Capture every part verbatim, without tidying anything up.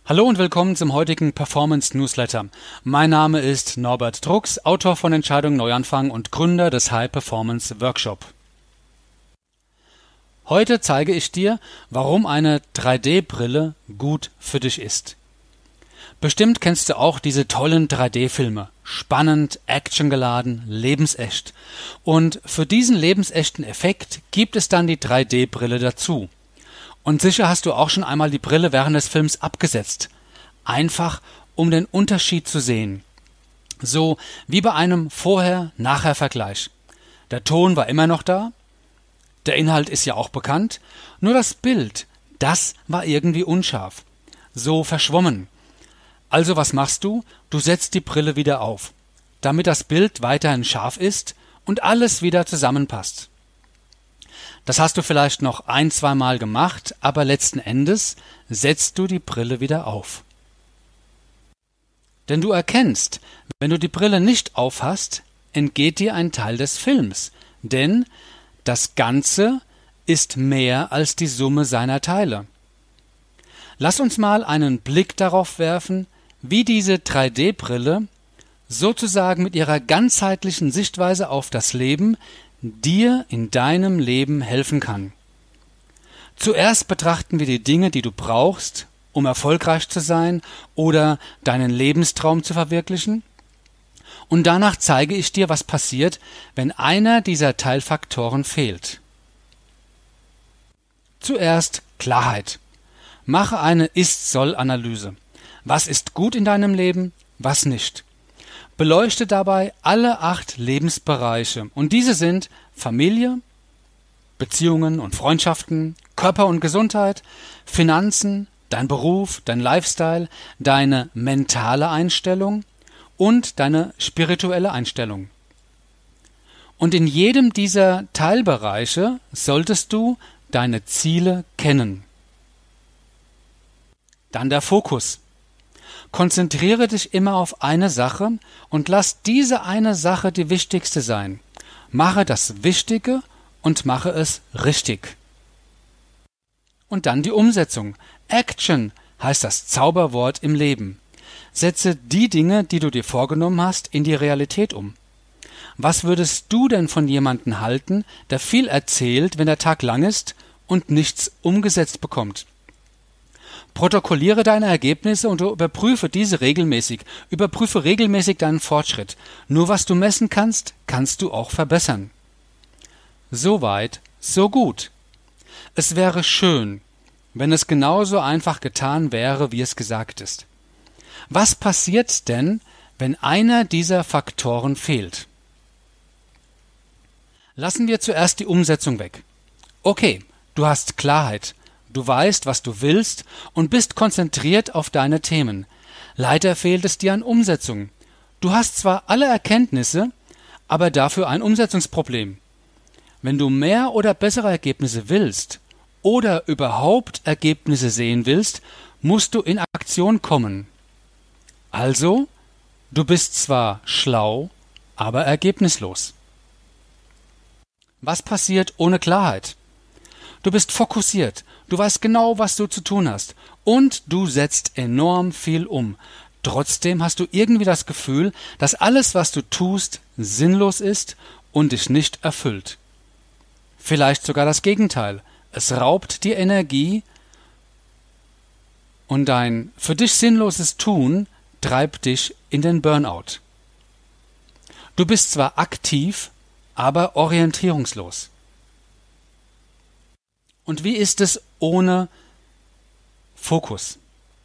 Hallo und willkommen zum heutigen Performance Newsletter. Mein Name ist Norbert Drucks, Autor von Entscheidung Neuanfang und Gründer des High Performance Workshop. Heute zeige ich dir, warum eine drei D Brille gut für dich ist. Bestimmt kennst du auch diese tollen drei D Filme. Spannend, actiongeladen, lebensecht. Und für diesen lebensechten Effekt gibt es dann die drei D Brille dazu. Und sicher hast du auch schon einmal die Brille während des Films abgesetzt. Einfach, um den Unterschied zu sehen. So wie bei einem Vorher-Nachher-Vergleich. Der Ton war immer noch da, der Inhalt ist ja auch bekannt, nur das Bild, das war irgendwie unscharf. So verschwommen. Also was machst du? Du setzt die Brille wieder auf, damit das Bild weiterhin scharf ist und alles wieder zusammenpasst. Das hast du vielleicht noch ein, zwei Mal gemacht, aber letzten Endes setzt du die Brille wieder auf. Denn du erkennst, wenn du die Brille nicht aufhast, entgeht dir ein Teil des Films, denn das Ganze ist mehr als die Summe seiner Teile. Lass uns mal einen Blick darauf werfen, wie diese drei D Brille sozusagen mit ihrer ganzheitlichen Sichtweise auf das Leben dir in deinem Leben helfen kann. Zuerst betrachten wir die Dinge, die du brauchst, um erfolgreich zu sein oder deinen Lebenstraum zu verwirklichen. Und danach zeige ich dir, was passiert, wenn einer dieser Teilfaktoren fehlt. Zuerst Klarheit. Mache eine Ist-Soll-Analyse. Was ist gut in deinem Leben, was nicht? Beleuchte dabei alle acht Lebensbereiche und diese sind Familie, Beziehungen und Freundschaften, Körper und Gesundheit, Finanzen, dein Beruf, dein Lifestyle, deine mentale Einstellung und deine spirituelle Einstellung. Und in jedem dieser Teilbereiche solltest du deine Ziele kennen. Dann der Fokus. Konzentriere dich immer auf eine Sache und lass diese eine Sache die wichtigste sein. Mache das Wichtige und mache es richtig. Und dann die Umsetzung. Action heißt das Zauberwort im Leben. Setze die Dinge, die du dir vorgenommen hast, in die Realität um. Was würdest du denn von jemandem halten, der viel erzählt, wenn der Tag lang ist und nichts umgesetzt bekommt? Protokolliere deine Ergebnisse und überprüfe diese regelmäßig. Überprüfe regelmäßig deinen Fortschritt. Nur was du messen kannst, kannst du auch verbessern. So weit, so gut. Es wäre schön, wenn es genauso einfach getan wäre, wie es gesagt ist. Was passiert denn, wenn einer dieser Faktoren fehlt? Lassen wir zuerst die Umsetzung weg. Okay, du hast Klarheit. Du weißt, was du willst und bist konzentriert auf deine Themen. Leider fehlt es dir an Umsetzung. Du hast zwar alle Erkenntnisse, aber dafür ein Umsetzungsproblem. Wenn du mehr oder bessere Ergebnisse willst oder überhaupt Ergebnisse sehen willst, musst du in Aktion kommen. Also, du bist zwar schlau, aber ergebnislos. Was passiert ohne Klarheit? Du bist fokussiert, du weißt genau, was du zu tun hast und du setzt enorm viel um. Trotzdem hast du irgendwie das Gefühl, dass alles, was du tust, sinnlos ist und dich nicht erfüllt. Vielleicht sogar das Gegenteil. Es raubt dir Energie und dein für dich sinnloses Tun treibt dich in den Burnout. Du bist zwar aktiv, aber orientierungslos. Und wie ist es ohne Fokus?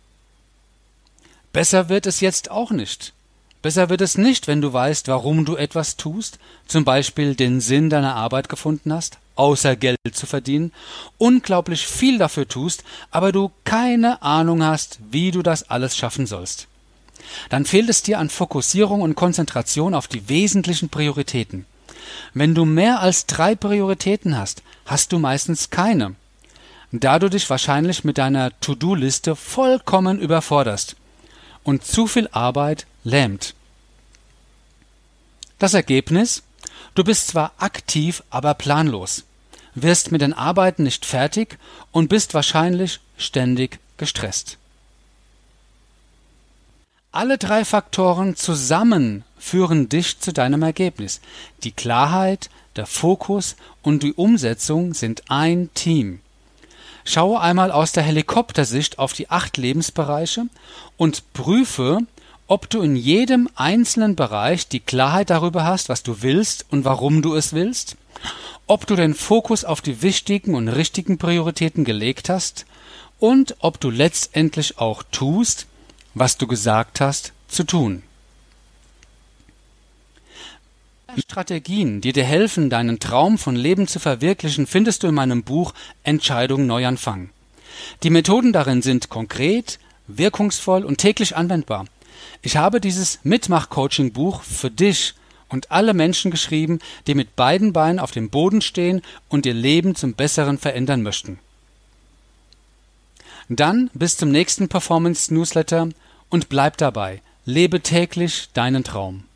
Besser wird es jetzt auch nicht. Besser wird es nicht, wenn du weißt, warum du etwas tust, zum Beispiel den Sinn deiner Arbeit gefunden hast, außer Geld zu verdienen, unglaublich viel dafür tust, aber du keine Ahnung hast, wie du das alles schaffen sollst. Dann fehlt es dir an Fokussierung und Konzentration auf die wesentlichen Prioritäten. Wenn du mehr als drei Prioritäten hast, hast du meistens keine, da du dich wahrscheinlich mit deiner To-Do-Liste vollkommen überforderst und zu viel Arbeit lähmt. Das Ergebnis? Du bist zwar aktiv, aber planlos, wirst mit den Arbeiten nicht fertig und bist wahrscheinlich ständig gestresst. Alle drei Faktoren zusammen führen dich zu deinem Ergebnis. Die Klarheit, der Fokus und die Umsetzung sind ein Team. Schaue einmal aus der Helikoptersicht auf die acht Lebensbereiche und prüfe, ob du in jedem einzelnen Bereich die Klarheit darüber hast, was du willst und warum du es willst, ob du den Fokus auf die wichtigen und richtigen Prioritäten gelegt hast und ob du letztendlich auch tust, was du gesagt hast zu tun. Strategien, die dir helfen, deinen Traum von Leben zu verwirklichen, findest du in meinem Buch Entscheidung Neuanfang. Die Methoden darin sind konkret, wirkungsvoll und täglich anwendbar. Ich habe dieses Mitmach-Coaching-Buch für dich und alle Menschen geschrieben, die mit beiden Beinen auf dem Boden stehen und ihr Leben zum Besseren verändern möchten. Dann bis zum nächsten Performance-Newsletter und bleib dabei. Lebe täglich deinen Traum.